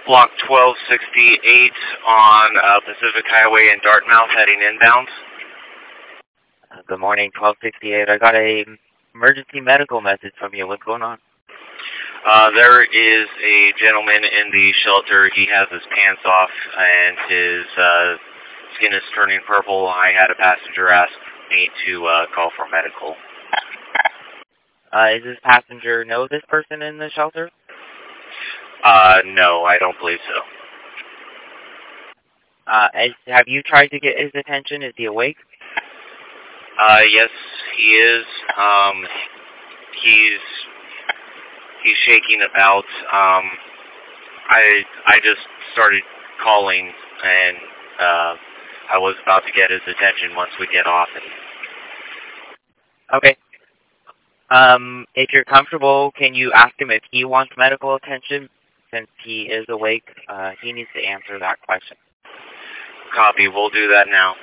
Block 1268 on Pacific Highway in Dartmouth, heading inbound. Good morning, 1268. I got a emergency medical message from you. What's going on? There is a gentleman in the shelter. He has his pants off and his skin is turning purple. I had a passenger ask me to call for medical. Is this passenger know this person in the shelter? No, I don't believe so. Have you tried to get his attention? Is he awake? Yes, he is. He's shaking about. I just started calling, and I was about to get his attention once we get off. Okay. If you're comfortable, can you ask him if he wants medical attention? Since he is awake, he needs to answer that question. Copy. We'll do that now.